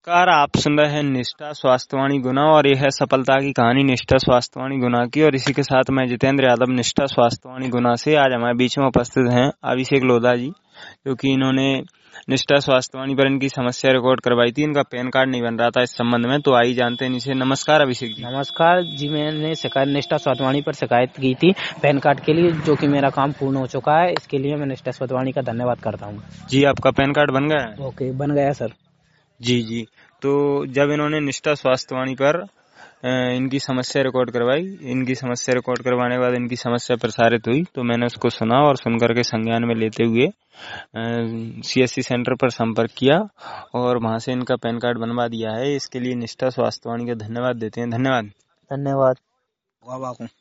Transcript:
नमस्कार, आप सुन रहे हैं निष्ठा स्वास्थ्यवाणी गुना और यह है सफलता की कहानी निष्ठा स्वास्थ्यवाणी गुना की। और इसी के साथ मैं जितेंद्र यादव निष्ठा स्वास्थ्यवाणी गुना से। आज हमारे बीच में उपस्थित हैं अभिषेक लोधा जी, जो कि इन्होंने निष्ठा स्वास्थ्यवाणी पर इनकी समस्या रिकॉर्ड करवाई थी। इनका पैन कार्ड नहीं बन रहा था इस संबंध में, तो आइए जानते हैं इनसे। नमस्कार अभिषेक जी। नमस्कार जी, मैंने शिकायत निष्ठा स्वास्थ्यवाणी पर शिकायत की थी पैन कार्ड के लिए, जो कि मेरा काम पूर्ण हो चुका है। इसके लिए मैं निष्ठा स्वास्थ्यवाणी का धन्यवाद करता हूँ। जी, आपका पैन कार्ड बन गया है? ओके, बन गया सर। जी। तो जब इन्होंने निष्ठा स्वास्थ्यवाणी पर इनकी समस्या रिकॉर्ड करवाई, इनकी समस्या रिकॉर्ड करवाने के बाद इनकी समस्या प्रसारित हुई, तो मैंने उसको सुना और सुनकर के संज्ञान में लेते हुए CSC सेंटर पर संपर्क किया और वहां से इनका पैन कार्ड बनवा दिया है। इसके लिए निष्ठा स्वास्थ्यवाणी का धन्यवाद देते हैं। धन्यवाद। धन्यवाद। वाह।